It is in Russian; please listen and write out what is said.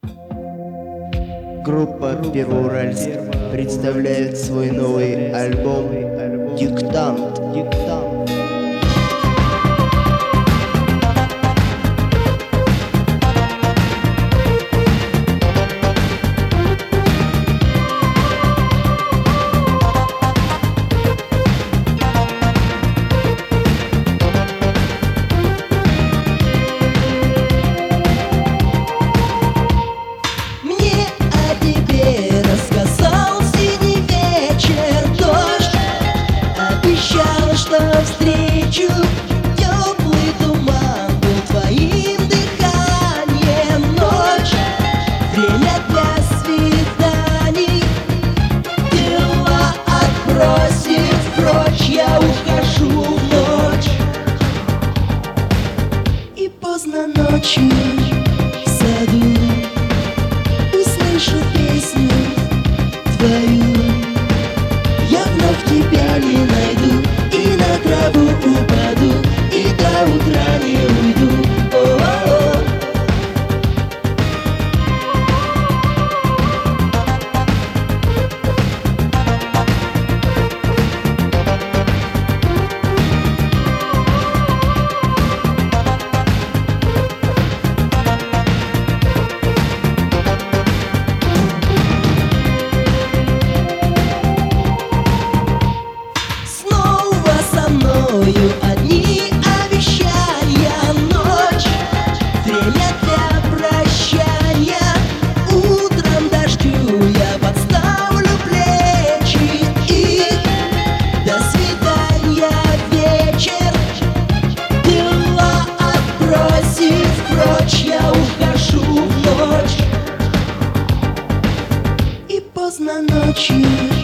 Группа Первоуральск представляет свой новый альбом «Диктант». Встречу теплый туман был твоим дыханием. Ночь, время для свиданий, дела отбросив прочь, я ухожу в ночь. И поздно ночью в саду услышу песню твою. Я вновь тебя не найду, и на траву упаду, и до утра не уйду. О-о-о. Одни обещания, ночь, время для прощания. Утром дождю я подставлю плечи, и до свидания вечер. Дела отбросив прочь, я ухожу в ночь. И поздно ночью